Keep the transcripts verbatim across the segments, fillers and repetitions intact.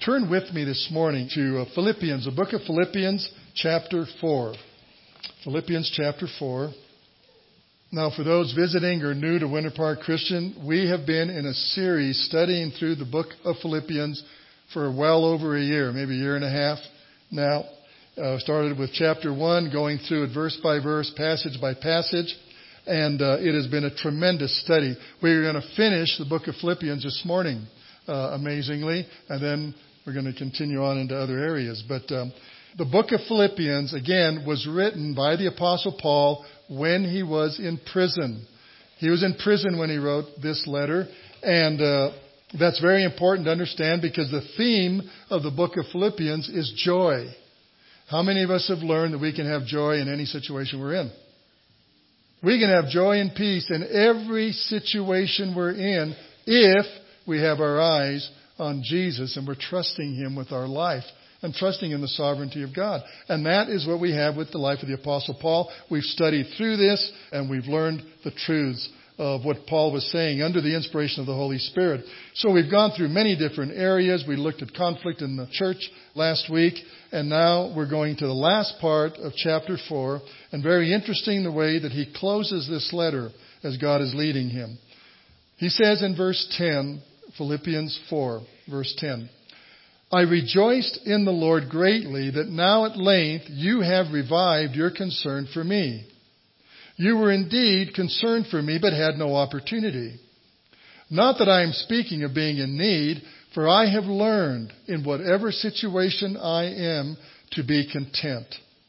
Turn with me this morning to uh, Philippians, the book of Philippians, chapter four. Philippians chapter four. Now, for those visiting or new to Winter Park Christian, we have been in a series studying through the book of Philippians for well over a year, maybe a year and a half now. Uh, started with chapter one, going through it verse by verse, passage by passage, and uh, it has been a tremendous study. We're going to finish the book of Philippians this morning, uh, amazingly, and then we're going to continue on into other areas. But um, the book of Philippians, again, was written by the Apostle Paul when he was in prison. He was in prison when he wrote this letter, and uh, that's very important to understand because the theme of the book of Philippians is joy. How many of us have learned that we can have joy in any situation we're in? We can have joy and peace in every situation we're in if we have our eyes on Jesus and we're trusting Him with our life and trusting in the sovereignty of God. And that is what we have with the life of the Apostle Paul. We've studied through this and we've learned the truths of what Paul was saying under the inspiration of the Holy Spirit. So we've gone through many different areas. We looked at conflict in the church last week, and now we're going to the last part of chapter four, and very interesting the way that he closes this letter as God is leading him. He says in verse ten, Philippians four, verse ten, I rejoiced in the Lord greatly that now at length you have revived your concern for me. You were indeed concerned for me, but had no opportunity. Not that I am speaking of being in need, for I have learned in whatever situation I am to be content.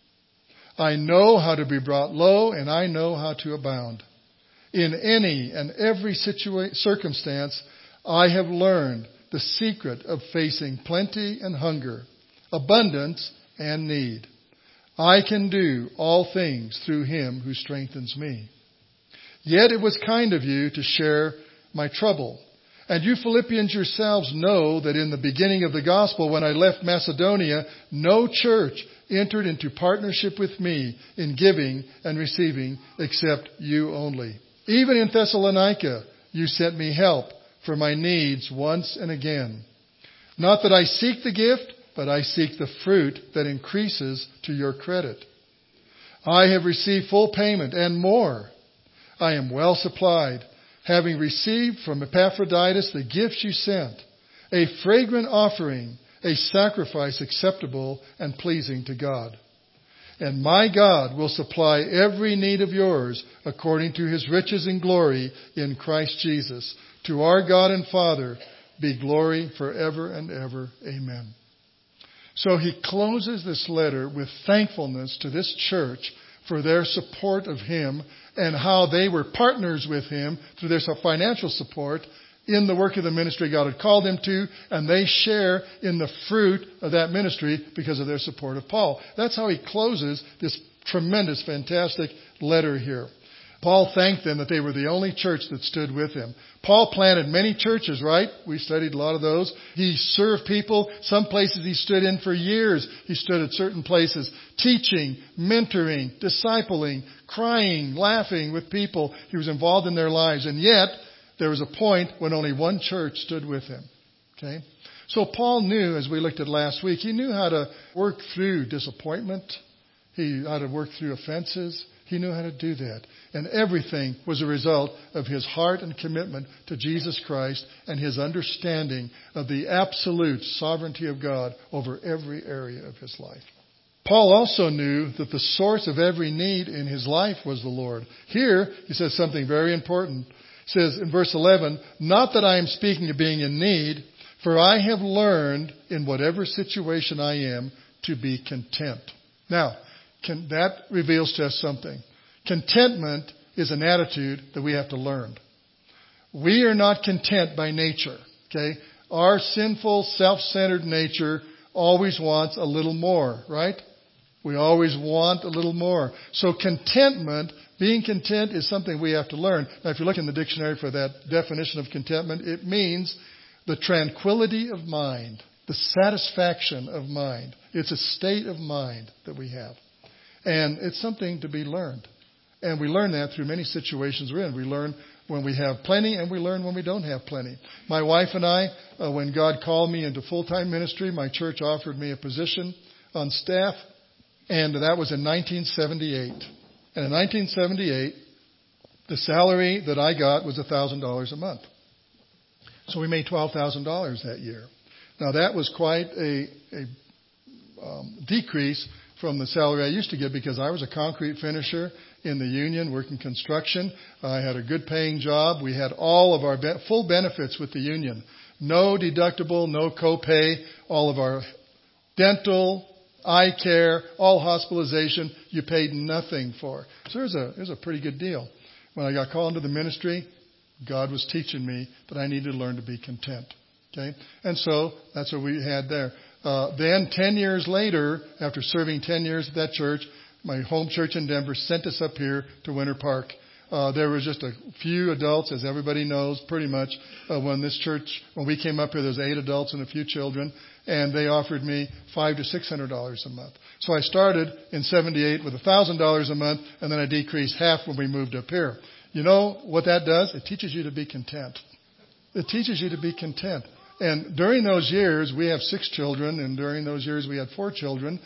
I know how to be brought low, and I know how to abound. In any and every situa- circumstance, I have learned the secret of facing plenty and hunger, abundance and need. I can do all things through Him who strengthens me. Yet it was kind of you to share my trouble. And you Philippians yourselves know that in the beginning of the gospel, when I left Macedonia, no church entered into partnership with me in giving and receiving except you only. Even in Thessalonica, you sent me help for my needs once and again. Not that I seek the gift, but I seek the fruit that increases to your credit. I have received full payment and more. I am well supplied, having received from Epaphroditus the gifts you sent, a fragrant offering, a sacrifice acceptable and pleasing to God. And my God will supply every need of yours according to His riches and glory in Christ Jesus. To our God and Father be glory forever and ever. Amen. So he closes this letter with thankfulness to this church for their support of him and how they were partners with him through their financial support in the work of the ministry God had called him to, and they share in the fruit of that ministry because of their support of Paul. That's how he closes this tremendous, fantastic letter here. Paul thanked them that they were the only church that stood with him. Paul planted many churches, right? We studied a lot of those. He served people. Some places he stood in for years. He stood at certain places, teaching, mentoring, discipling, crying, laughing with people. He was involved in their lives. And yet, there was a point when only one church stood with him. Okay? So Paul knew, as we looked at last week, he knew how to work through disappointment. He knew how to work through offenses. He knew how to do that. And everything was a result of his heart and commitment to Jesus Christ and his understanding of the absolute sovereignty of God over every area of his life. Paul also knew that the source of every need in his life was the Lord. Here, he says something very important. He says in verse eleven, not that I am speaking of being in need, for I have learned in whatever situation I am to be content. Now, Can, that reveals to us something. Contentment is an attitude that we have to learn. We are not content by nature. Okay? Our sinful, self-centered nature always wants a little more, right? We always want a little more. So contentment, being content, is something we have to learn. Now, if you look in the dictionary for that definition of contentment, it means the tranquility of mind, the satisfaction of mind. It's a state of mind that we have. And it's something to be learned. And we learn that through many situations we're in. We learn when we have plenty, and we learn when we don't have plenty. My wife and I, uh, when God called me into full-time ministry, my church offered me a position on staff, and that was in nineteen seventy-eight. And in nineteen seventy-eight, the salary that I got was one thousand dollars a month. So we made twelve thousand dollars that year. Now that was quite a, a um, decrease from the salary I used to get, because I was a concrete finisher in the union working construction. I had a good paying job. We had all of our be- full benefits with the union. No deductible, no copay, all of our dental, eye care, all hospitalization, you paid nothing for. So there's a, there's a pretty good deal. When I got called into the ministry, God was teaching me that I needed to learn to be content. Okay? And so that's what we had there. Uh, then ten years later, after serving ten years at that church, my home church in Denver sent us up here to Winter Park. Uh, there was just a few adults, as everybody knows, pretty much. Uh, when this church, when we came up here, there was eight adults and a few children, and they offered me five to six hundred dollars a month. So I started in seventy-eight with a thousand dollars a month, and then I decreased half when we moved up here. You know what that does? It teaches you to be content. It teaches you to be content. And during those years, we have six children, and during those years we had four children.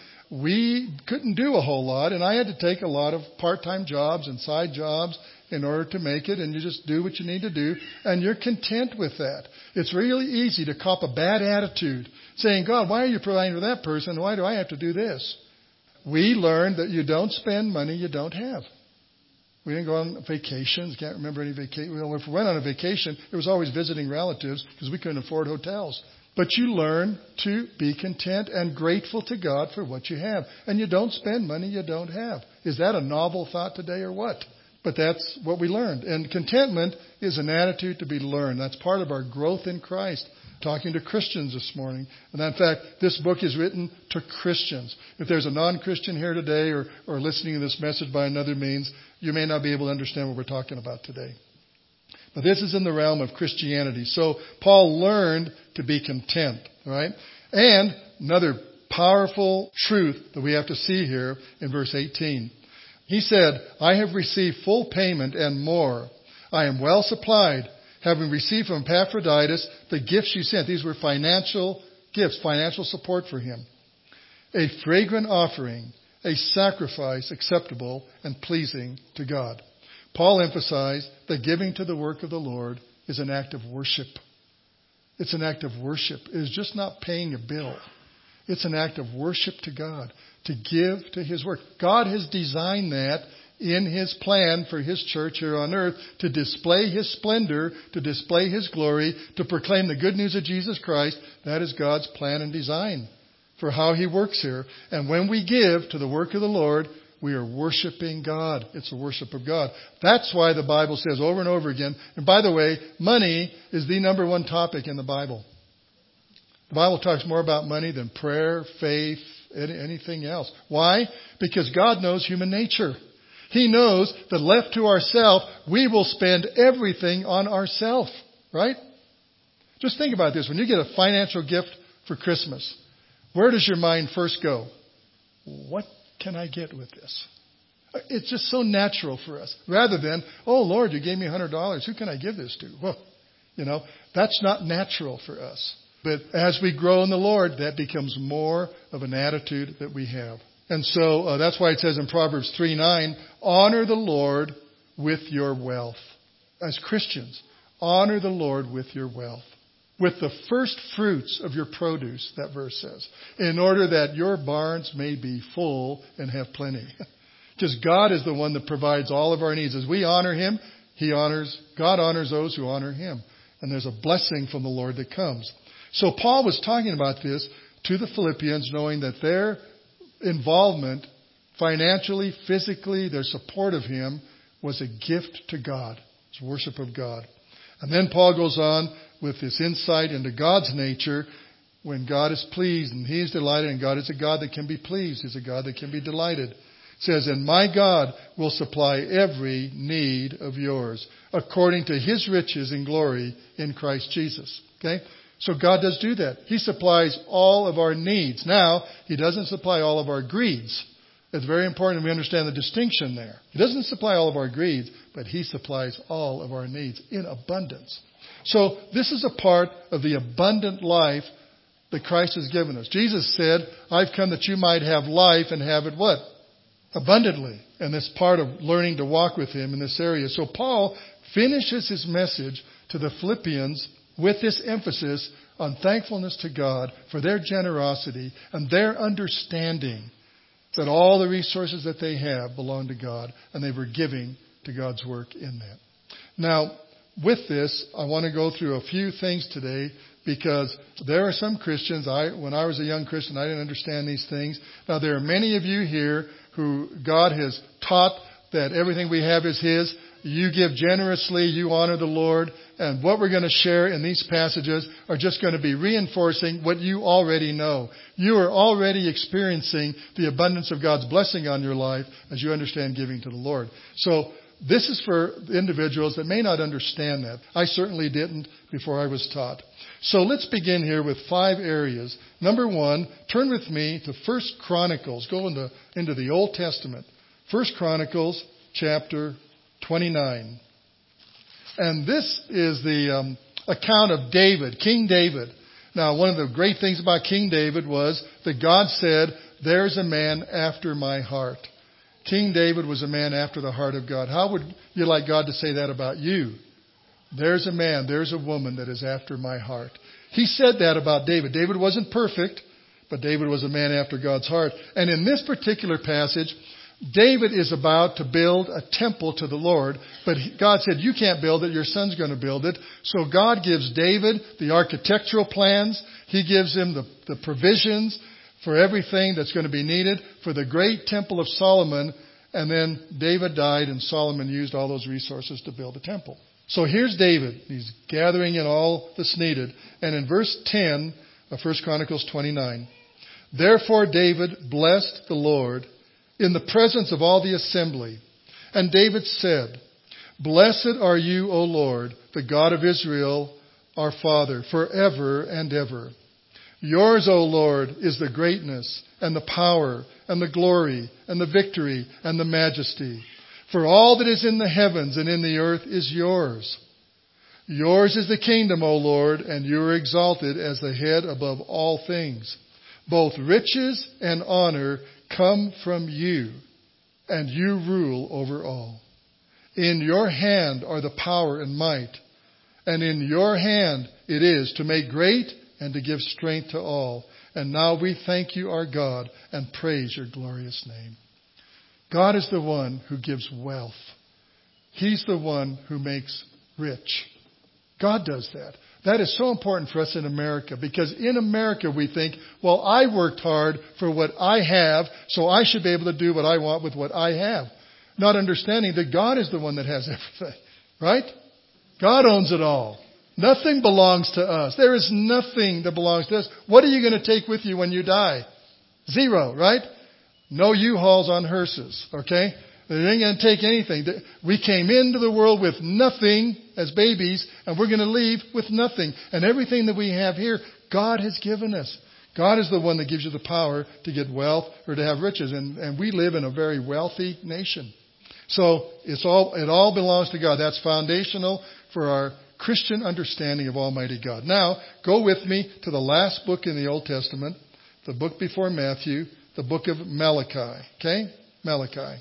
We couldn't do a whole lot, and I had to take a lot of part-time jobs and side jobs in order to make it, and you just do what you need to do, and you're content with that. It's really easy to cop a bad attitude, saying, God, why are you providing for that person? Why do I have to do this? We learned that you don't spend money you don't have. We didn't go on vacations. Can't remember any vacation. Well, if we went on a vacation, it was always visiting relatives because we couldn't afford hotels. But you learn to be content and grateful to God for what you have. And you don't spend money you don't have. Is that a novel thought today or what? But that's what we learned. And contentment is an attitude to be learned. That's part of our growth in Christ. Talking to Christians this morning. And in fact, this book is written to Christians. If there's a non-Christian here today or, or listening to this message by another means, you may not be able to understand what we're talking about today. But this is in the realm of Christianity. So Paul learned to be content, right? And another powerful truth that we have to see here in verse eighteen. He said, I have received full payment and more. I am well supplied, having received from Epaphroditus the gifts you sent. These were financial gifts, financial support for him. A fragrant offering, a sacrifice acceptable and pleasing to God. Paul emphasized that giving to the work of the Lord is an act of worship. It's an act of worship. It is just not paying a bill. It's an act of worship to God, to give to His work. God has designed that in His plan for His church here on earth to display His splendor, to display His glory, to proclaim the good news of Jesus Christ. That is God's plan and design for how He works here. And when we give to the work of the Lord, we are worshiping God. It's a worship of God. That's why the Bible says over and over again, and by the way, money is the number one topic in the Bible. The Bible talks more about money than prayer, faith, anything else. Why? Because God knows human nature. He knows that left to ourselves, we will spend everything on ourselves. Right? Just think about this. When you get a financial gift for Christmas, where does your mind first go? What can I get with this? It's just so natural for us. Rather than, oh, Lord, you gave me one hundred dollars. Who can I give this to? Well, you know, that's not natural for us. But as we grow in the Lord, that becomes more of an attitude that we have. And so uh, that's why it says in Proverbs three nine, honor the Lord with your wealth. As Christians, honor the Lord with your wealth. With the first fruits of your produce, that verse says, in order that your barns may be full and have plenty. Because God is the one that provides all of our needs. As we honor Him, He honors, God honors those who honor Him. And there's a blessing from the Lord that comes. So Paul was talking about this to the Philippians, knowing that their involvement financially, physically, their support of Him was a gift to God. It's worship of God. And then Paul goes on with this insight into God's nature. When God is pleased and He is delighted, and God is a God that can be pleased, He's a God that can be delighted. It says, and my God will supply every need of yours according to His riches and glory in Christ Jesus. Okay? So God does do that. He supplies all of our needs. Now, He doesn't supply all of our greeds. It's very important we understand the distinction there. He doesn't supply all of our needs, but He supplies all of our needs in abundance. So this is a part of the abundant life that Christ has given us. Jesus said, I've come that you might have life and have it what? Abundantly. And this part of learning to walk with Him in this area. So Paul finishes his message to the Philippians with this emphasis on thankfulness to God for their generosity and their understanding that all the resources that they have belong to God, and they were giving to God's work in that. Now, with this, I want to go through a few things today, because there are some Christians, I, when I was a young Christian, I didn't understand these things. Now, there are many of you here who God has taught that everything we have is His. You give generously, you honor the Lord, and what we're going to share in these passages are just going to be reinforcing what you already know. You are already experiencing the abundance of God's blessing on your life as you understand giving to the Lord. So this is for individuals that may not understand that. I certainly didn't before I was taught. So let's begin here with five areas. Number one, turn with me to First Chronicles. Go into, into the Old Testament. First Chronicles chapter twenty-nine. And this is the um, account of David, King David. Now, one of the great things about King David was that God said, there's a man after my heart. King David was a man after the heart of God. How would you like God to say that about you? There's a man, there's a woman that is after my heart. He said that about David. David wasn't perfect, but David was a man after God's heart. And in this particular passage, David is about to build a temple to the Lord, but God said, you can't build it, your son's going to build it. So God gives David the architectural plans. He gives him the, the provisions for everything that's going to be needed for the great temple of Solomon. And then David died, and Solomon used all those resources to build a temple. So here's David. He's gathering in all that's needed. And in verse ten of First Chronicles twenty-nine, therefore David blessed the Lord in the presence of all the assembly. And David said, blessed are you, O Lord, the God of Israel, our Father, forever and ever. Yours, O Lord, is the greatness and the power and the glory and the victory and the majesty. For all that is in the heavens and in the earth is yours. Yours is the kingdom, O Lord, and you are exalted as the head above all things. Both riches and honor come from you, and you rule over all. In your hand are the power and might, and in your hand it is to make great and to give strength to all. And now we thank you, our God, and praise your glorious name. God is the one who gives wealth. He's the one who makes rich. God does that. That is so important for us in America, because in America we think, well, I worked hard for what I have, so I should be able to do what I want with what I have. Not understanding that God is the one that has everything, right? God owns it all. Nothing belongs to us. There is nothing that belongs to us. What are you going to take with you when you die? Zero, right? No U-Hauls on hearses, okay? They ain't going to take anything. We came into the world with nothing as babies, and we're going to leave with nothing. And everything that we have here, God has given us. God is the one that gives you the power to get wealth or to have riches. And, and we live in a very wealthy nation. So it's all it all belongs to God. That's foundational for our Christian understanding of Almighty God. Now, go with me to the last book in the Old Testament, the book before Matthew, the book of Malachi. Okay? Malachi.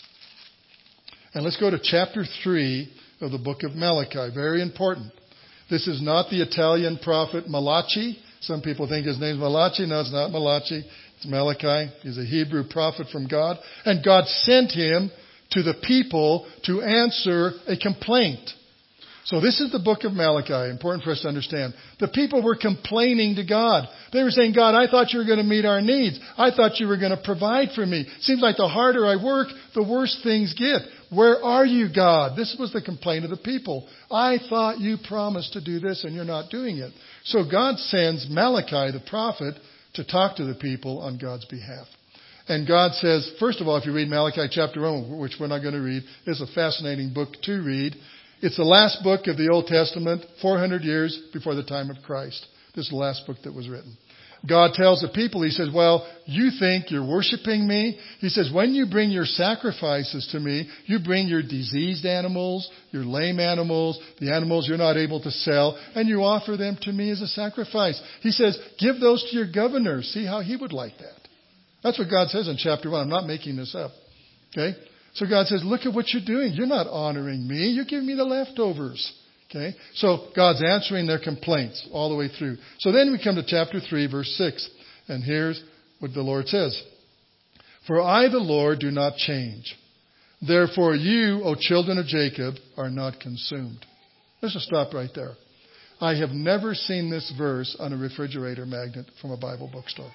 And let's go to chapter three of the book of Malachi. Very important. This is not the Italian prophet Malachi. Some people think his name's Malachi. No, it's not Malachi. It's Malachi. He's a Hebrew prophet from God. And God sent him to the people to answer a complaint. So this is the book of Malachi. Important for us to understand. The people were complaining to God. They were saying, God, I thought you were going to meet our needs. I thought you were going to provide for me. Seems like the harder I work, the worse things get. Where are you, God? This was the complaint of the people. I thought you promised to do this and you're not doing it. So God sends Malachi, the prophet, to talk to the people on God's behalf. And God says, first of all, if you read Malachi chapter one, which we're not going to read, it's a fascinating book to read. It's the last book of the Old Testament, four hundred years before the time of Christ. This is the last book that was written. God tells the people, He says, well, you think you're worshiping me? He says, when you bring your sacrifices to me, you bring your diseased animals, your lame animals, the animals you're not able to sell, and you offer them to me as a sacrifice. He says, give those to your governor. See how he would like that. That's what God says in chapter one. I'm not making this up. Okay? So God says, look at what you're doing. You're not honoring me. You're giving me the leftovers. Okay? So God's answering their complaints all the way through. So then we come to chapter three, verse six. And here's what the Lord says. For I, the Lord, do not change. Therefore you, O children of Jacob, are not consumed. Let's just stop right there. I have never seen this verse on a refrigerator magnet from a Bible bookstore.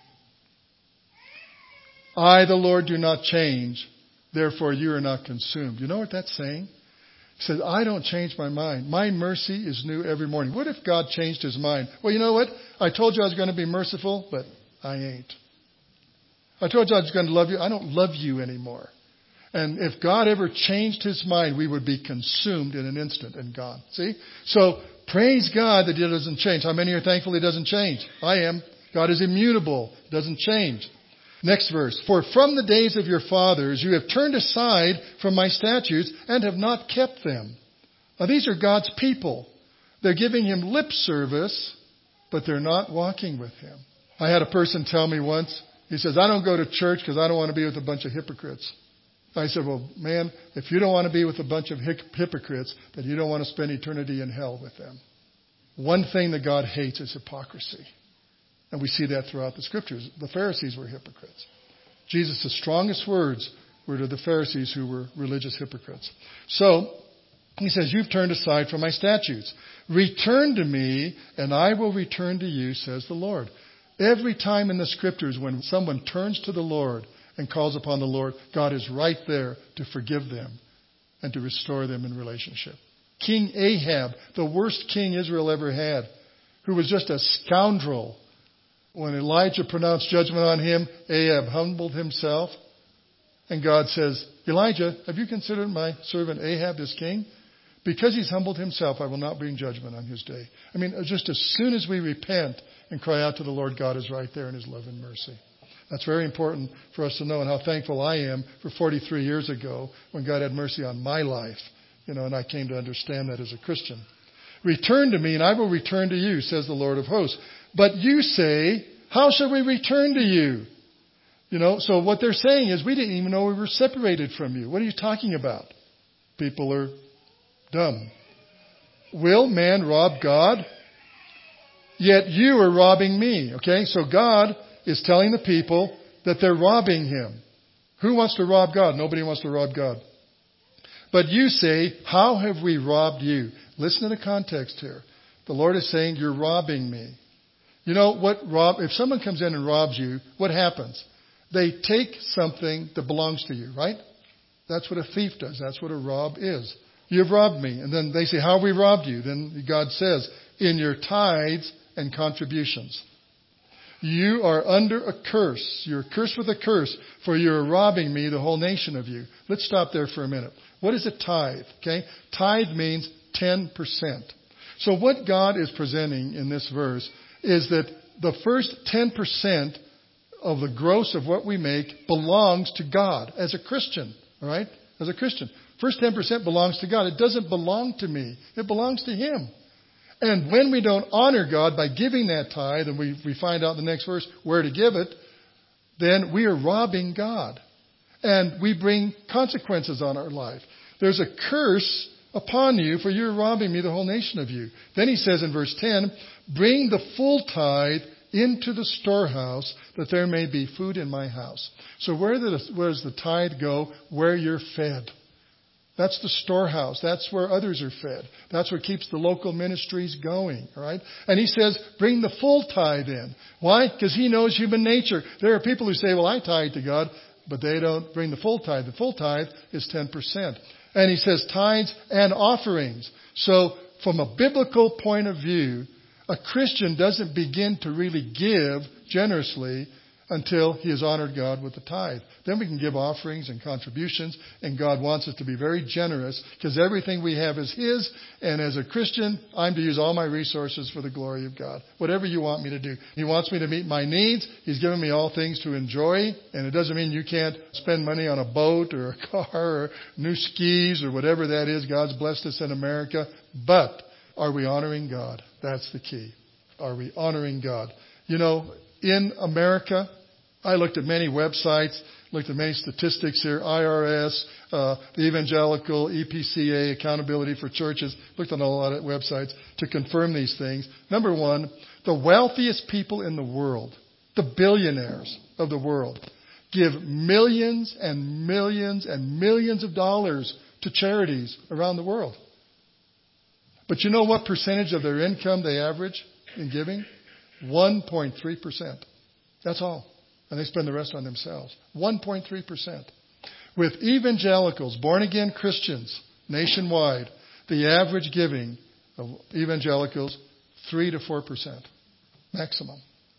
I, the Lord, do not change. Therefore you are not consumed. You know what that's saying? He says, I don't change my mind. My mercy is new every morning. What if God changed His mind? Well, you know what? I told you I was going to be merciful, but I ain't. I told you I was going to love you. I don't love you anymore. And if God ever changed His mind, we would be consumed in an instant and gone. See? So praise God that He doesn't change. How many are thankful He doesn't change? I am. God is immutable. Doesn't change. Next verse. For from the days of your fathers you have turned aside from my statutes and have not kept them. Now these are God's people. They're giving Him lip service, but they're not walking with Him. I had a person tell me once, he says, I don't go to church because I don't want to be with a bunch of hypocrites. I said, well, man, if you don't want to be with a bunch of hypocrites, then you don't want to spend eternity in hell with them. One thing that God hates is hypocrisy. And we see that throughout the Scriptures. The Pharisees were hypocrites. Jesus' strongest words were to the Pharisees who were religious hypocrites. So, He says, you've turned aside from my statutes. Return to me, and I will return to you, says the Lord. Every time in the Scriptures when someone turns to the Lord and calls upon the Lord, God is right there to forgive them and to restore them in relationship. King Ahab, the worst king Israel ever had, who was just a scoundrel. When Elijah pronounced judgment on him, Ahab humbled himself. And God says, Elijah, have you considered my servant Ahab as king? Because he's humbled himself, I will not bring judgment on his day. I mean, just as soon as we repent and cry out to the Lord, God is right there in His love and mercy. That's very important for us to know, and how thankful I am for forty-three years ago when God had mercy on my life. You know, and I came to understand that as a Christian. Return to me, and I will return to you, says the Lord of hosts. But you say, how shall we return to you? You know, so what they're saying is, we didn't even know we were separated from you. What are you talking about? People are dumb. Will man rob God? Yet you are robbing me. Okay, so God is telling the people that they're robbing Him. Who wants to rob God? Nobody wants to rob God. But you say, how have we robbed you? Listen to the context here. The Lord is saying, you're robbing me. You know what rob? If someone comes in and robs you, what happens? They take something that belongs to you, right? That's what a thief does. That's what a rob is. You've robbed me. And then they say, how have we robbed you? Then God says, in your tithes and contributions. You are under a curse. You're cursed with a curse, for you're robbing me, the whole nation of you. Let's stop there for a minute. What is a tithe? Okay, tithe means ten percent. So what God is presenting in this verse is that the first ten percent of the gross of what we make belongs to God as a Christian. All right? As a Christian. First ten percent belongs to God. It doesn't belong to me. It belongs to Him. And when we don't honor God by giving that tithe, and we, we find out in the next verse where to give it, then we are robbing God. And we bring consequences on our life. There's a curse upon you, for you're robbing me, the whole nation of you. Then He says in verse ten, bring the full tithe into the storehouse, that there may be food in my house. So where, the, where does the tithe go? Where you're fed. That's the storehouse. That's where others are fed. That's what keeps the local ministries going. All right? And He says, bring the full tithe in. Why? Because He knows human nature. There are people who say, well, I tithe to God, but they don't bring the full tithe. The full tithe is ten percent. And He says tithes and offerings. So from a biblical point of view, a Christian doesn't begin to really give generously until he has honored God with the tithe. Then we can give offerings and contributions, and God wants us to be very generous because everything we have is his, and as a Christian, I'm to use all my resources for the glory of God. Whatever you want me to do. He wants me to meet my needs. He's given me all things to enjoy, and it doesn't mean you can't spend money on a boat or a car or new skis or whatever that is. God's blessed us in America, but are we honoring God? That's the key. Are we honoring God? You know, in America, I looked at many websites, looked at many statistics here, I R S, uh, the Evangelical, E P C A, Accountability for Churches, looked on a lot of websites to confirm these things. Number one, the wealthiest people in the world, the billionaires of the world, give millions and millions and millions of dollars to charities around the world. But you know what percentage of their income they average in giving? one point three percent. That's all. And they spend the rest on themselves. one point three percent. With evangelicals, born-again Christians, nationwide, the average giving of evangelicals, three to four percent. Maximum.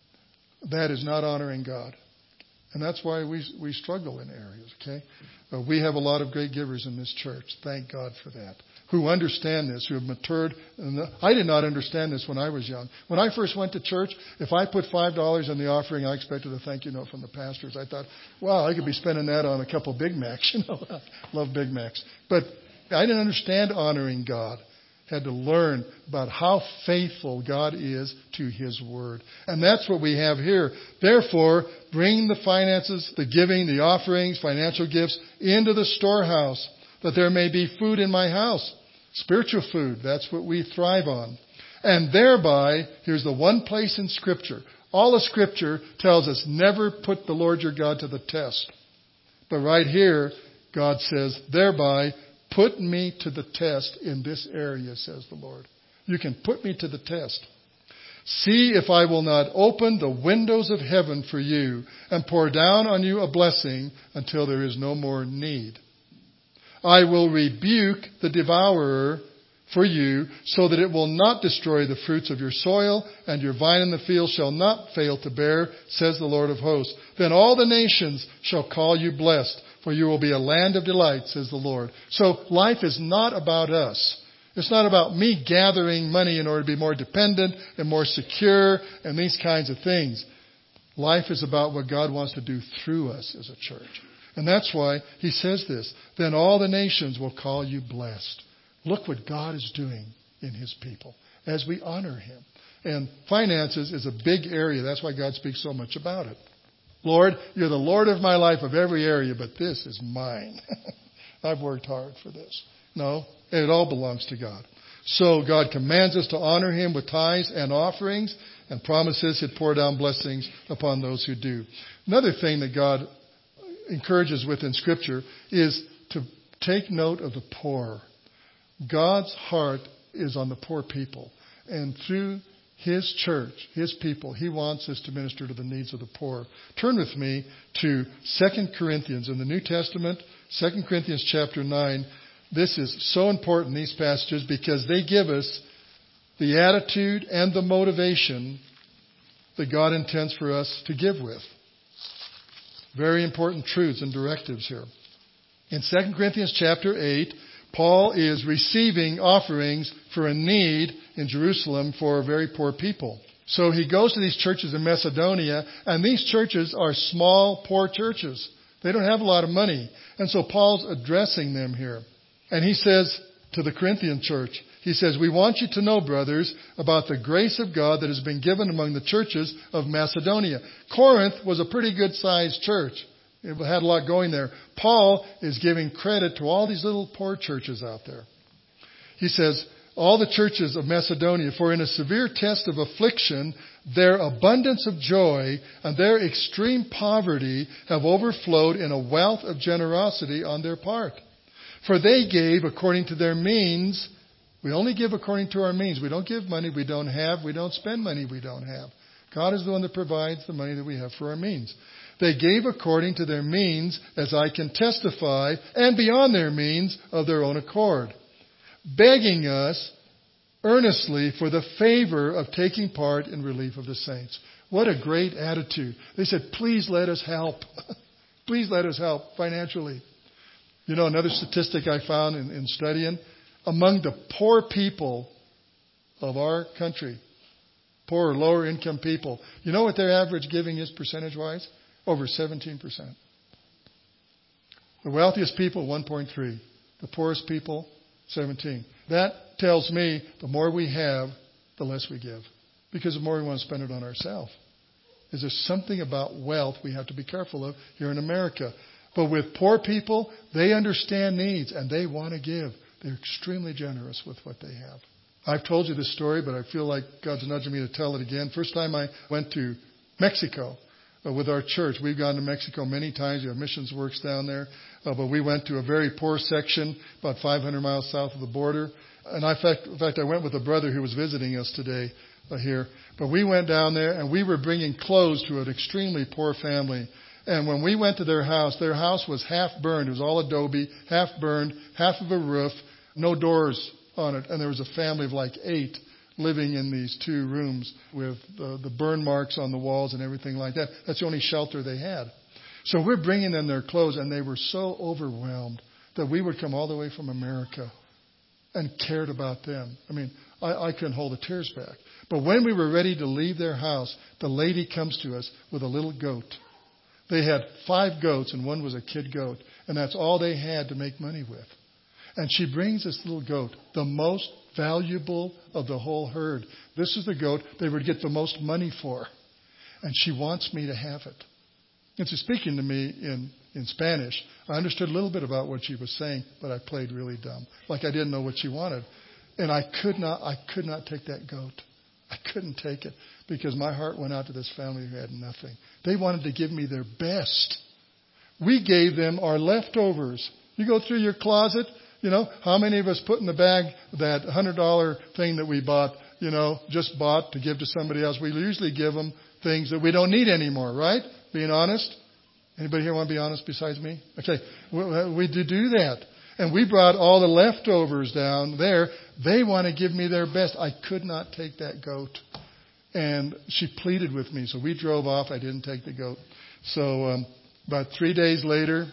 That is not honoring God. And that's why we we struggle in areas, okay? But we have a lot of great givers in this church. Thank God for that. Who understand this, who have matured. And I did not understand this when I was young. When I first went to church, if I put five dollars in the offering, I expected a thank you note from the pastors. I thought, wow, I could be spending that on a couple Big Macs. You know, love Big Macs. But I didn't understand honoring God. Had to learn about how faithful God is to his word. And that's what we have here. Therefore, bring the finances, the giving, the offerings, financial gifts into the storehouse, that there may be food in my house. Spiritual food, that's what we thrive on. And thereby, here's the one place in Scripture. All of Scripture tells us never put the Lord your God to the test. But right here, God says, thereby, put me to the test in this area, says the Lord. You can put me to the test. See if I will not open the windows of heaven for you and pour down on you a blessing until there is no more need. I will rebuke the devourer for you so that it will not destroy the fruits of your soil, and your vine in the field shall not fail to bear, says the Lord of hosts. Then all the nations shall call you blessed, for you will be a land of delight, says the Lord. So life is not about us. It's not about me gathering money in order to be more dependent and more secure and these kinds of things. Life is about what God wants to do through us as a church. And that's why he says this. Then all the nations will call you blessed. Look what God is doing in his people as we honor him. And finances is a big area. That's why God speaks so much about it. Lord, you're the Lord of my life of every area, but this is mine. I've worked hard for this. No, it all belongs to God. So God commands us to honor him with tithes and offerings and promises he'd pour down blessings upon those who do. Another thing that God encourages with in Scripture is to take note of the poor. God's heart is on the poor people. And through his church, his people, he wants us to minister to the needs of the poor. Turn with me to Second Corinthians in the New Testament, Second Corinthians chapter nine. This is so important, these passages, because they give us the attitude and the motivation that God intends for us to give with. Very important truths and directives here. In Second Corinthians chapter eight, Paul is receiving offerings for a need in Jerusalem for very poor people. So he goes to these churches in Macedonia, and these churches are small, poor churches. They don't have a lot of money. And so Paul's addressing them here. And he says to the Corinthian church, he says, we want you to know, brothers, about the grace of God that has been given among the churches of Macedonia. Corinth was a pretty good-sized church. It had a lot going there. Paul is giving credit to all these little poor churches out there. He says, all the churches of Macedonia, for in a severe test of affliction, their abundance of joy and their extreme poverty have overflowed in a wealth of generosity on their part. For they gave according to their means. We only give according to our means. We don't give money we don't have. We don't spend money we don't have. God is the one that provides the money that we have for our means. They gave according to their means, as I can testify, and beyond their means of their own accord, begging us earnestly for the favor of taking part in relief of the saints. What a great attitude. They said, please let us help. Please let us help financially. You know, another statistic I found in, in studying, among the poor people of our country, poor or lower income people, you know what their average giving is percentage-wise? Over seventeen percent. The wealthiest people, one point three. The poorest people, seventeen. That tells me the more we have, the less we give. Because the more we want to spend it on ourselves. Is there something about wealth we have to be careful of here in America? But with poor people, they understand needs and they want to give. They're extremely generous with what they have. I've told you this story, but I feel like God's nudging me to tell it again. First time I went to Mexico uh, with our church. We've gone to Mexico many times. We have missions works down there. Uh, but we went to a very poor section, about five hundred miles south of the border. And I, in fact, in fact, I went with a brother who was visiting us today uh, here. But we went down there and we were bringing clothes to an extremely poor family. And when we went to their house, their house was half burned. It was all adobe, half burned, half of a roof, no doors on it. And there was a family of like eight living in these two rooms with uh, the burn marks on the walls and everything like that. That's the only shelter they had. So we're bringing them their clothes, and they were so overwhelmed that we would come all the way from America and cared about them. I mean, I, I couldn't hold the tears back. But when we were ready to leave their house, the lady comes to us with a little goat. They had five goats, and one was a kid goat. And that's all they had to make money with. And she brings this little goat, the most valuable of the whole herd. This is the goat they would get the most money for. And she wants me to have it. And she's speaking to me in, in Spanish. I understood a little bit about what she was saying, but I played really dumb. Like I didn't know what she wanted. And I could not, I could not take that goat. I couldn't take it because my heart went out to this family who had nothing. They wanted to give me their best. We gave them our leftovers. You go through your closet, you know, how many of us put in the bag that one hundred dollars thing that we bought, you know, just bought to give to somebody else? We usually give them things that we don't need anymore, right? Being honest. Anybody here want to be honest besides me? Okay, we, we do do that. And we brought all the leftovers down there. They want to give me their best. I could not take that goat. And she pleaded with me. So we drove off. I didn't take the goat. So um, about three days later,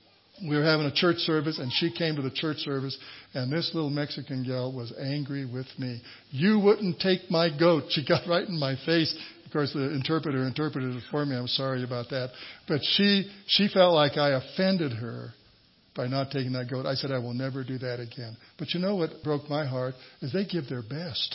we were having a church service, and she came to the church service, and this little Mexican gal was angry with me. You wouldn't take my goat. She got right in my face. Of course, the interpreter interpreted it for me. I'm sorry about that. But she she felt like I offended her by not taking that goat. I said, I will never do that again. But you know what broke my heart is they give their best.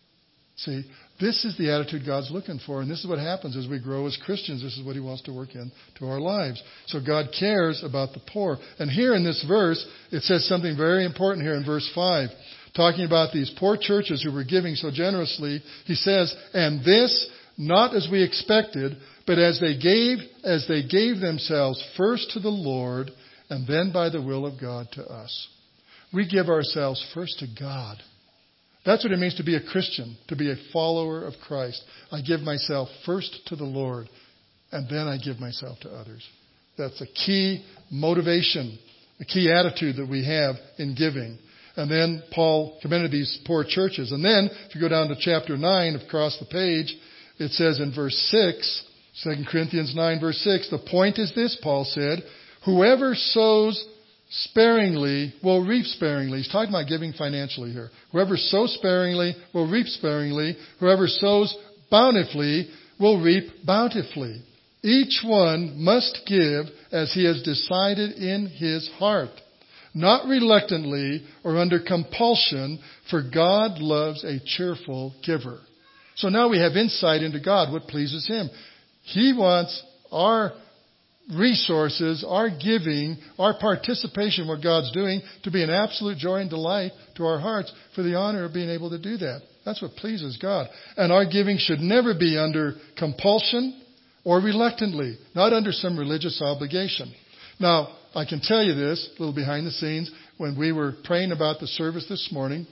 See, this is the attitude God's looking for, and this is what happens as we grow as Christians. This is what He wants to work into our lives. So God cares about the poor. And here in this verse, it says something very important here in verse five. Talking about these poor churches who were giving so generously, He says, and this, not as we expected, but as they gave, as they gave themselves first to the Lord, and then by the will of God to us. We give ourselves first to God. That's what it means to be a Christian, to be a follower of Christ. I give myself first to the Lord, and then I give myself to others. That's a key motivation, a key attitude that we have in giving. And then Paul commended these poor churches. And then, if you go down to chapter nine, across the page, it says in verse six, Second Corinthians nine, verse six, the point is this, Paul said, whoever sows sparingly will reap sparingly. He's talking about giving financially here. Whoever sows sparingly will reap sparingly. Whoever sows bountifully will reap bountifully. Each one must give as he has decided in his heart, not reluctantly or under compulsion, for God loves a cheerful giver. So now we have insight into God, what pleases Him. He wants our resources, our giving, our participation in what God's doing to be an absolute joy and delight to our hearts for the honor of being able to do that. That's what pleases God. And our giving should never be under compulsion or reluctantly, not under some religious obligation. Now, I can tell you this, a little behind the scenes, when we were praying about the service this morning,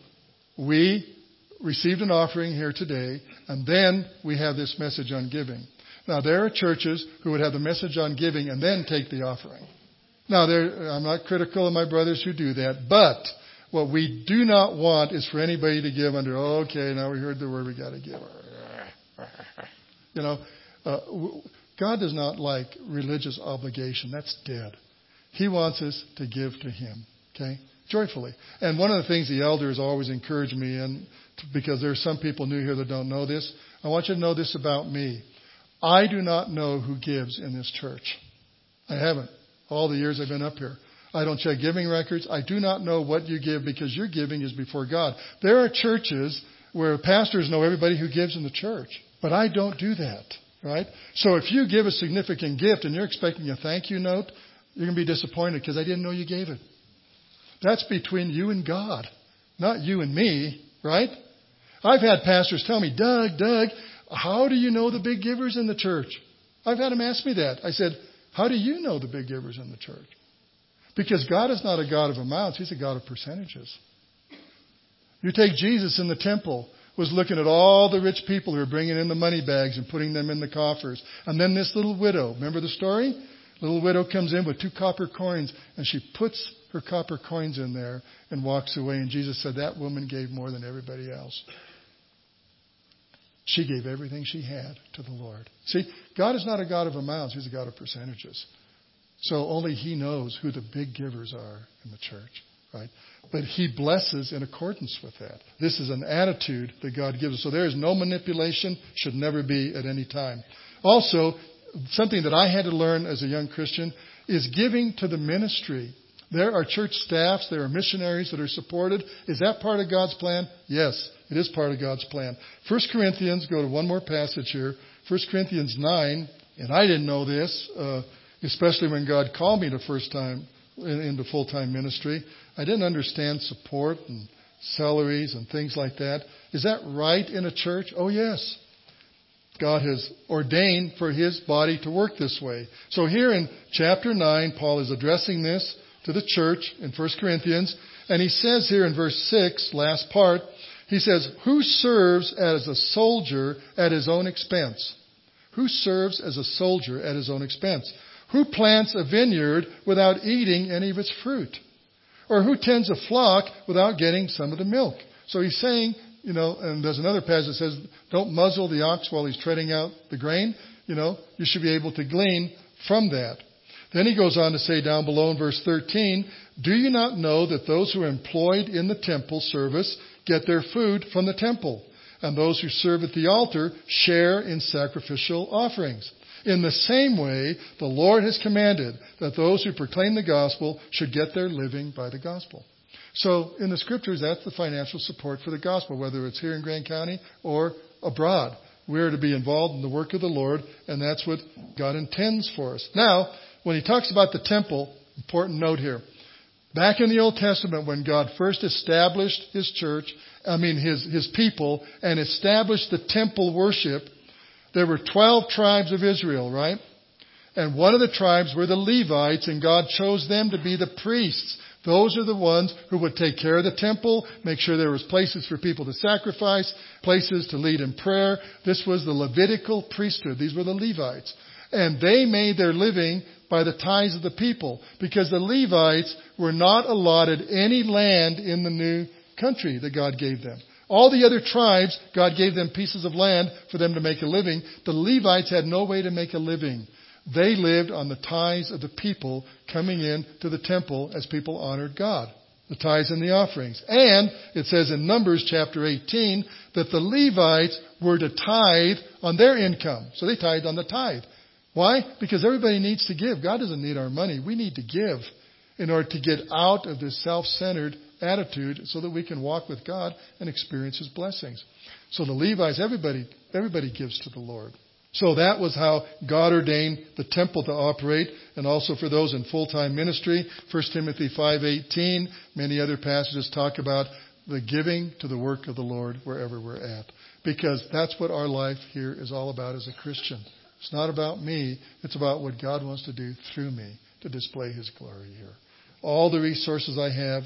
we received an offering here today, and then we have this message on giving. Now, there are churches who would have the message on giving and then take the offering. Now, there, I'm not critical of my brothers who do that, but what we do not want is for anybody to give under, okay, now we heard the word, we got to give. You know, Uh, God does not like religious obligation. That's dead. He wants us to give to Him, okay, joyfully. And one of the things the elders always encourage me in, because there are some people new here that don't know this, I want you to know this about me. I do not know who gives in this church. I haven't. All the years I've been up here. I don't check giving records. I do not know what you give because your giving is before God. There are churches where pastors know everybody who gives in the church. But I don't do that, right? So if you give a significant gift and you're expecting a thank you note, you're going to be disappointed because I didn't know you gave it. That's between you and God, not you and me, right? I've had pastors tell me, Doug, Doug, how do you know the big givers in the church? I've had them ask me that. I said, how do you know the big givers in the church? Because God is not a God of amounts. He's a God of percentages. You take Jesus in the temple, was looking at all the rich people who were bringing in the money bags and putting them in the coffers. And then this little widow, remember the story? Little widow comes in with two copper coins, and she puts her copper coins in there and walks away. And Jesus said that woman gave more than everybody else. She gave everything she had to the Lord. See, God is not a God of amounts. He's a God of percentages. So only He knows who the big givers are in the church, right? But He blesses in accordance with that. This is an attitude that God gives us. So there is no manipulation, should never be at any time. Also, something that I had to learn as a young Christian is giving to the ministry. There are church staffs, there are missionaries that are supported. Is that part of God's plan? Yes, it is part of God's plan. First Corinthians, go to one more passage here. First Corinthians nine, and I didn't know this, uh, especially when God called me the first time into full-time ministry. I didn't understand support and salaries and things like that. Is that right in a church? Oh, yes. God has ordained for His body to work this way. So here in chapter nine, Paul is addressing this to the church in First Corinthians. And he says here in verse six, last part, he says, who serves as a soldier at his own expense? Who serves as a soldier at his own expense? Who plants a vineyard without eating any of its fruit? Or who tends a flock without getting some of the milk? So he's saying, you know, and there's another passage that says, don't muzzle the ox while he's treading out the grain. You know, you should be able to glean from that. Then he goes on to say down below in verse thirteen, do you not know that those who are employed in the temple service get their food from the temple, and those who serve at the altar share in sacrificial offerings? In the same way, the Lord has commanded that those who proclaim the gospel should get their living by the gospel. So in the scriptures, that's the financial support for the gospel, whether it's here in Grand County or abroad. We're to be involved in the work of the Lord, and that's what God intends for us. Now, when he talks about the temple, important note here. Back in the Old Testament, when God first established His church, I mean His, His people, and established the temple worship, there were twelve tribes of Israel, right? And one of the tribes were the Levites, and God chose them to be the priests. Those are the ones who would take care of the temple, make sure there was places for people to sacrifice, places to lead in prayer. This was the Levitical priesthood. These were the Levites. And they made their living by the tithes of the people, because the Levites were not allotted any land in the new country that God gave them. All the other tribes, God gave them pieces of land for them to make a living. The Levites had no way to make a living. They lived on the tithes of the people coming in to the temple as people honored God. The tithes and the offerings. And it says in Numbers chapter eighteen that the Levites were to tithe on their income. So they tithed on the tithe. Why? Because everybody needs to give. God doesn't need our money. We need to give in order to get out of this self-centered attitude so that we can walk with God and experience His blessings. So the Levites, everybody, everybody gives to the Lord. So that was how God ordained the temple to operate, and also for those in full-time ministry. First Timothy five eighteen, many other passages talk about the giving to the work of the Lord wherever we're at. Because that's what our life here is all about as a Christian. It's not about me. It's about what God wants to do through me to display His glory here. All the resources I have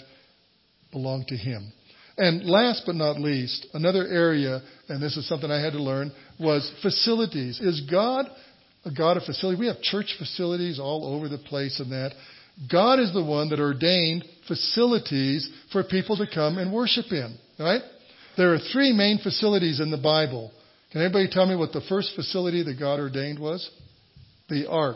belong to Him. And last but not least, another area, and this is something I had to learn, was facilities. Is God a God of facility? We have church facilities all over the place and that. God is the one that ordained facilities for people to come and worship in, right? There are three main facilities in the Bible. Can anybody tell me what the first facility that God ordained was? The ark.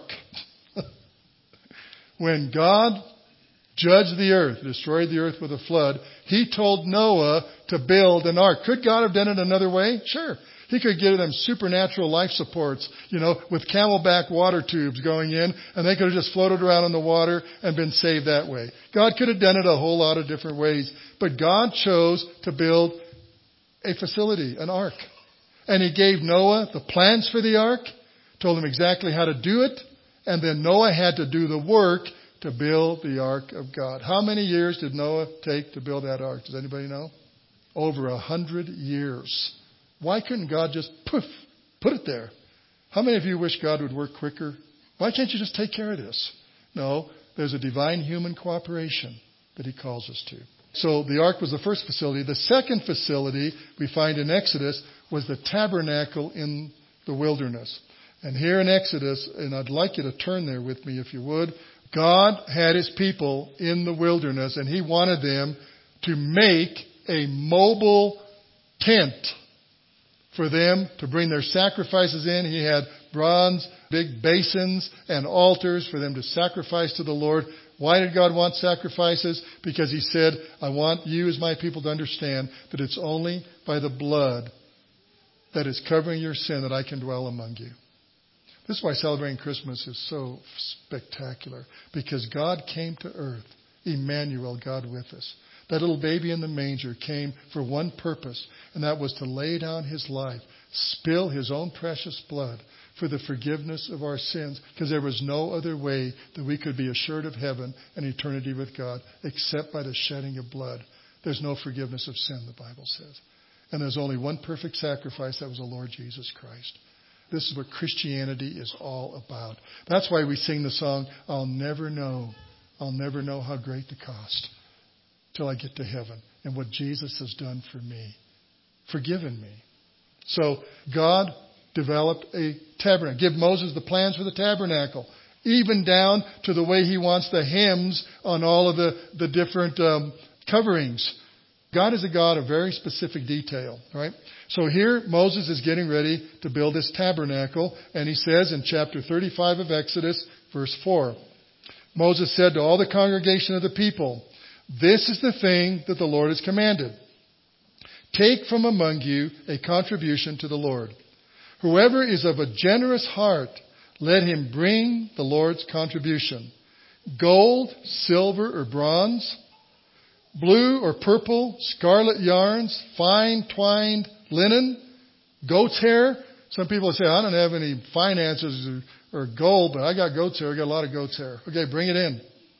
When God judged the earth, destroyed the earth with a flood, He told Noah to build an ark. Could God have done it another way? Sure. He could give them supernatural life supports, you know, with camelback water tubes going in, and they could have just floated around in the water and been saved that way. God could have done it a whole lot of different ways, but God chose to build a facility, an ark. And He gave Noah the plans for the ark, told him exactly how to do it, and then Noah had to do the work to build the ark of God. How many years did Noah take to build that ark? Does anybody know? Over a hundred years. Why couldn't God just poof, put it there? How many of you wish God would work quicker? Why can't you just take care of this? No, there's a divine human cooperation that He calls us to. So the ark was the first facility. The second facility we find in Exodus was the tabernacle in the wilderness. And here in Exodus, and I'd like you to turn there with me if you would, God had His people in the wilderness, and He wanted them to make a mobile tent for them to bring their sacrifices in. He had bronze, big basins and altars for them to sacrifice to the Lord. Why did God want sacrifices? Because He said, I want you as my people to understand that it's only by the blood that is covering your sin that I can dwell among you. This is why celebrating Christmas is so spectacular. Because God came to earth. Emmanuel, God with us. That little baby in the manger came for one purpose, and that was to lay down His life, spill His own precious blood for the forgiveness of our sins, because there was no other way that we could be assured of heaven and eternity with God except by the shedding of blood. There's no forgiveness of sin, the Bible says. And there's only one perfect sacrifice, that was the Lord Jesus Christ. This is what Christianity is all about. That's why we sing the song, I'll never know, I'll never know how great the cost till I get to heaven and what Jesus has done for me, forgiven me. So God developed a tabernacle, give Moses the plans for the tabernacle, even down to the way He wants the hems on all of the, the different um, coverings. God is a God of very specific detail, right? So here Moses is getting ready to build this tabernacle, and he says in chapter thirty-five of Exodus, verse four, Moses said to all the congregation of the people, this is the thing that the Lord has commanded. Take from among you a contribution to the Lord. Whoever is of a generous heart, let him bring the Lord's contribution. Gold, silver, or bronze, blue or purple, scarlet yarns, fine twined linen, goat's hair. Some people say, I don't have any finances or, or gold, but I got goat's hair. I got a lot of goat's hair. Okay, bring it in.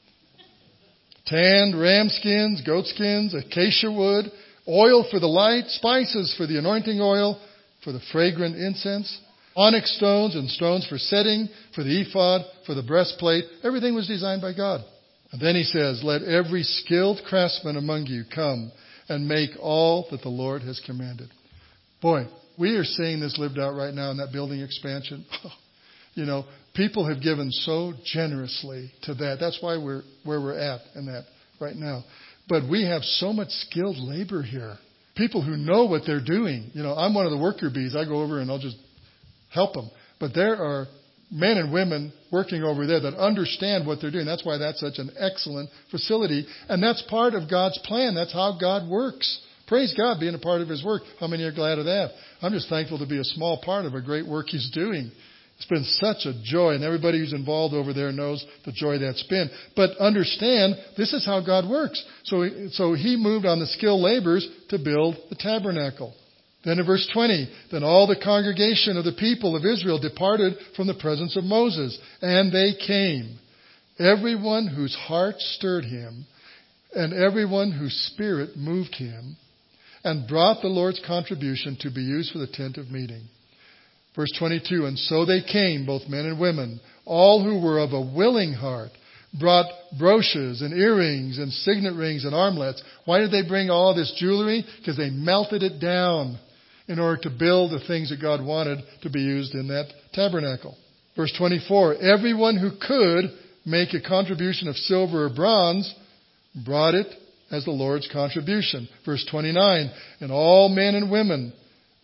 Tanned ram skins, goat skins, acacia wood, oil for the light, spices for the anointing oil, for the fragrant incense, onyx stones and stones for setting, for the ephod, for the breastplate. Everything was designed by God. And then He says, let every skilled craftsman among you come and make all that the Lord has commanded. Boy, we are seeing this lived out right now in that building expansion. You know, people have given so generously to that. That's why we're where we're at in that right now. But we have so much skilled labor here. People who know what they're doing. You know, I'm one of the worker bees. I go over and I'll just help them. But there are men and women working over there that understand what they're doing. That's why that's such an excellent facility. And that's part of God's plan. That's how God works. Praise God, being a part of His work. How many are glad of that? I'm just thankful to be a small part of a great work He's doing. It's been such a joy, and everybody who's involved over there knows the joy that's been. But understand, this is how God works. So, so He moved on the skilled laborers to build the tabernacle. Then in verse twenty, then all the congregation of the people of Israel departed from the presence of Moses, and they came, everyone whose heart stirred him, and everyone whose spirit moved him, and brought the Lord's contribution to be used for the tent of meeting. Verse twenty-two, and so they came, both men and women, all who were of a willing heart, brought brooches and earrings and signet rings and armlets. Why did they bring all this jewelry? Because they melted it down in order to build the things that God wanted to be used in that tabernacle. Verse twenty-four, everyone who could make a contribution of silver or bronze brought it as the Lord's contribution. Verse twenty-nine, and all men and women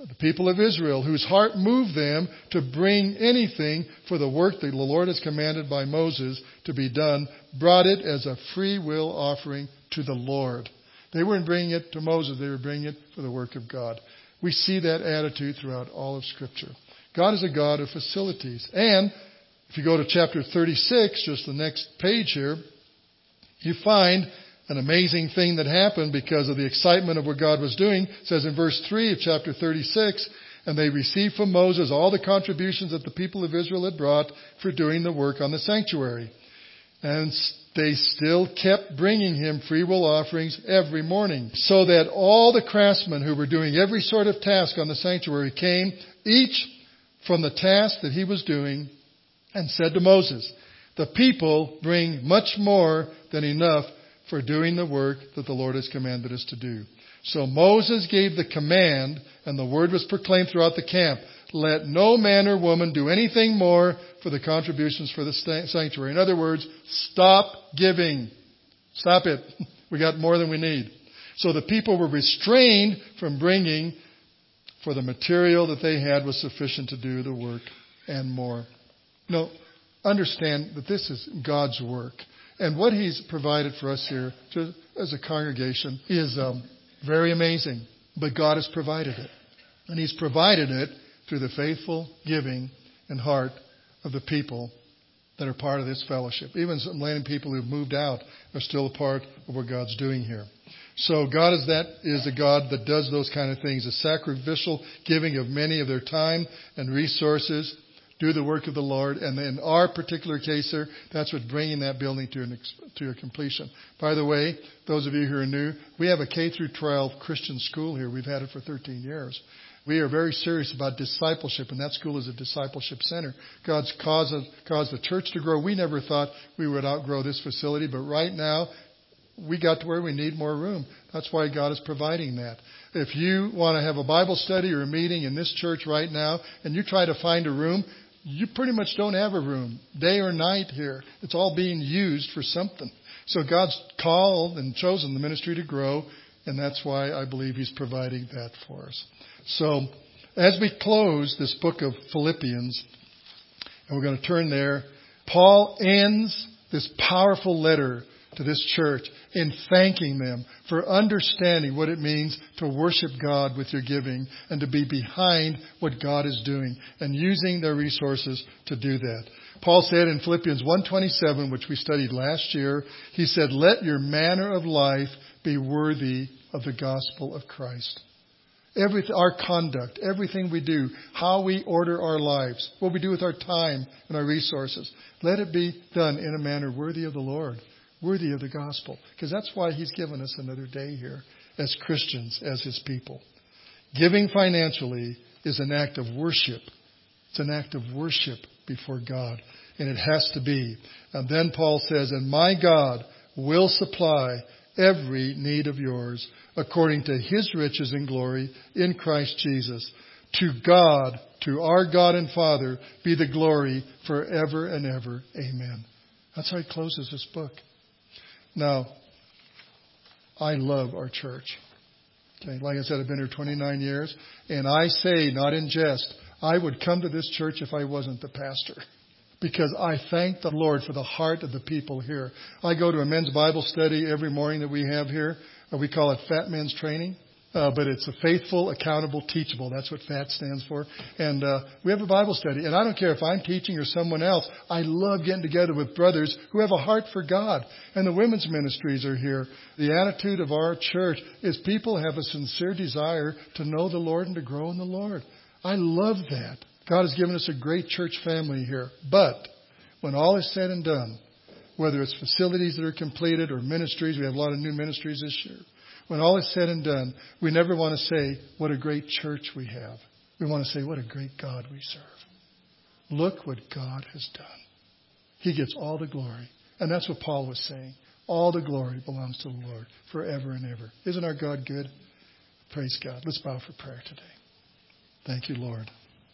The people of Israel, whose heart moved them to bring anything for the work that the Lord has commanded by Moses to be done, brought it as a free will offering to the Lord. They weren't bringing it to Moses. They were bringing it for the work of God. We see that attitude throughout all of Scripture. God is a God of facilities. And if you go to chapter thirty-six, just the next page here, you find an amazing thing that happened because of the excitement of what God was doing. It says in verse three of chapter thirty-six, and they received from Moses all the contributions that the people of Israel had brought for doing the work on the sanctuary. And they still kept bringing him free will offerings every morning, so that all the craftsmen who were doing every sort of task on the sanctuary came, each from the task that he was doing, and said to Moses, the people bring much more than enough for doing the work that the Lord has commanded us to do. So Moses gave the command, and the word was proclaimed throughout the camp, let no man or woman do anything more for the contributions for the sanctuary. In other words, stop giving. Stop it. We got more than we need. So the people were restrained from bringing, for the material that they had was sufficient to do the work and more. No, understand that this is God's work. And what He's provided for us here to, as a congregation is um, very amazing. But God has provided it. And He's provided it through the faithful giving and heart of the people that are part of this fellowship. Even some landing people who've moved out are still a part of what God's doing here. So God is that is a God that does those kind of things. A sacrificial giving of many of their time and resources. Do the work of the Lord. And in our particular case here, that's what's bringing that building to an, to a completion. By the way, those of you who are new, we have a K through twelve Christian school here. We've had it for thirteen years. We are very serious about discipleship, and that school is a discipleship center. God's caused, caused the church to grow. We never thought we would outgrow this facility, but right now, we got to where we need more room. That's why God is providing that. If you want to have a Bible study or a meeting in this church right now, and you try to find a room, you pretty much don't have a room, day or night here. It's all being used for something. So God's called and chosen the ministry to grow, and that's why I believe He's providing that for us. So as we close this book of Philippians, and we're going to turn there, Paul ends this powerful letter to this church in thanking them for understanding what it means to worship God with your giving and to be behind what God is doing and using their resources to do that. Paul said in Philippians one twenty-seven, which we studied last year, he said, let your manner of life be worthy of the gospel of Christ. Every, our conduct, everything we do, how we order our lives, what we do with our time and our resources, let it be done in a manner worthy of the Lord, worthy of the gospel. Because that's why He's given us another day here as Christians, as His people. Giving financially is an act of worship. It's an act of worship before God. And it has to be. And then Paul says, and my God will supply every need of yours according to His riches and glory in Christ Jesus. To God, to our God and Father, be the glory forever and ever. Amen. That's how he closes this book. Now, I love our church. Okay, like I said, I've been here twenty-nine years. And I say, not in jest, I would come to this church if I wasn't the pastor. Because I thank the Lord for the heart of the people here. I go to a men's Bible study every morning that we have here. We call it Fat Men's Training. Uh, but it's a faithful, accountable, teachable. That's what FAT stands for. And uh, we have a Bible study. And I don't care if I'm teaching or someone else. I love getting together with brothers who have a heart for God. And the women's ministries are here. The attitude of our church is people have a sincere desire to know the Lord and to grow in the Lord. I love that. God has given us a great church family here. But when all is said and done, whether it's facilities that are completed or ministries, we have a lot of new ministries this year. When all is said and done, we never want to say what a great church we have. We want to say what a great God we serve. Look what God has done. He gets all the glory. And that's what Paul was saying. All the glory belongs to the Lord forever and ever. Isn't our God good? Praise God. Let's bow for prayer today. Thank you, Lord.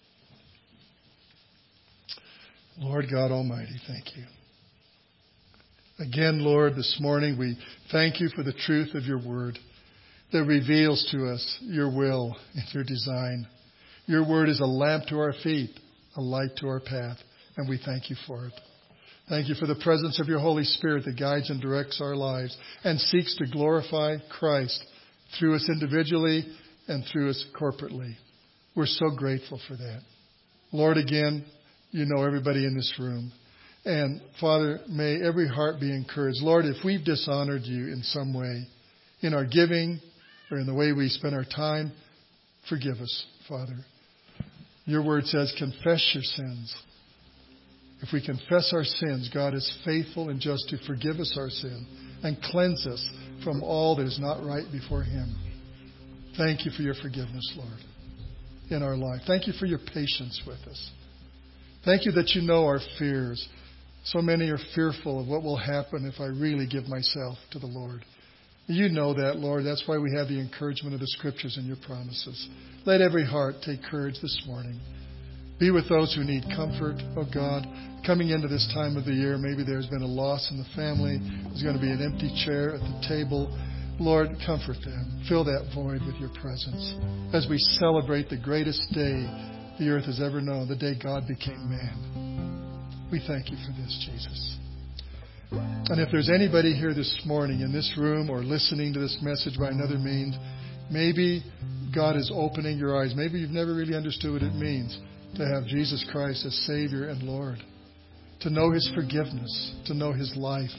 Lord God Almighty, thank you. Again, Lord, this morning we thank you for the truth of your word that reveals to us your will and your design. Your word is a lamp to our feet, a light to our path, and we thank you for it. Thank you for the presence of your Holy Spirit that guides and directs our lives and seeks to glorify Christ through us individually and through us corporately. We're so grateful for that. Lord, again, you know everybody in this room. And Father, may every heart be encouraged. Lord, if we've dishonored you in some way, in our giving or in the way we spend our time, forgive us, Father. Your word says, confess your sins. If we confess our sins, God is faithful and just to forgive us our sin and cleanse us from all that is not right before him. Thank you for your forgiveness, Lord, in our life. Thank you for your patience with us. Thank you that you know our fears. So many are fearful of what will happen if I really give myself to the Lord. You know that, Lord. That's why we have the encouragement of the Scriptures and your promises. Let every heart take courage this morning. Be with those who need comfort, oh God. Coming into this time of the year, maybe there's been a loss in the family. There's going to be an empty chair at the table. Lord, comfort them. Fill that void with your presence as we celebrate the greatest day the earth has ever known, the day God became man. We thank you for this, Jesus. And if there's anybody here this morning in this room or listening to this message by another means, maybe God is opening your eyes. Maybe you've never really understood what it means to have Jesus Christ as Savior and Lord, to know his forgiveness, to know his life.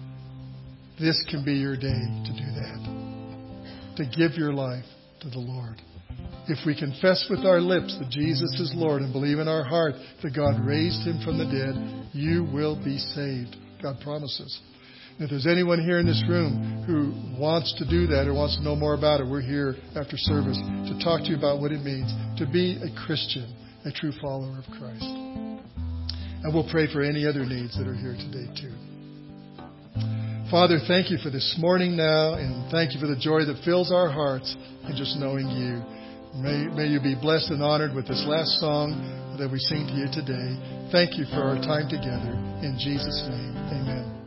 This can be your day to do that, to give your life to the Lord. If we confess with our lips that Jesus is Lord and believe in our heart that God raised him from the dead, you will be saved. God promises. And if there's anyone here in this room who wants to do that or wants to know more about it, we're here after service to talk to you about what it means to be a Christian, a true follower of Christ. And we'll pray for any other needs that are here today too. Father, thank you for this morning now, and thank you for the joy that fills our hearts in just knowing you. May, may you be blessed and honored with this last song that we sing to you today. Thank you for our time together. In Jesus' name, amen.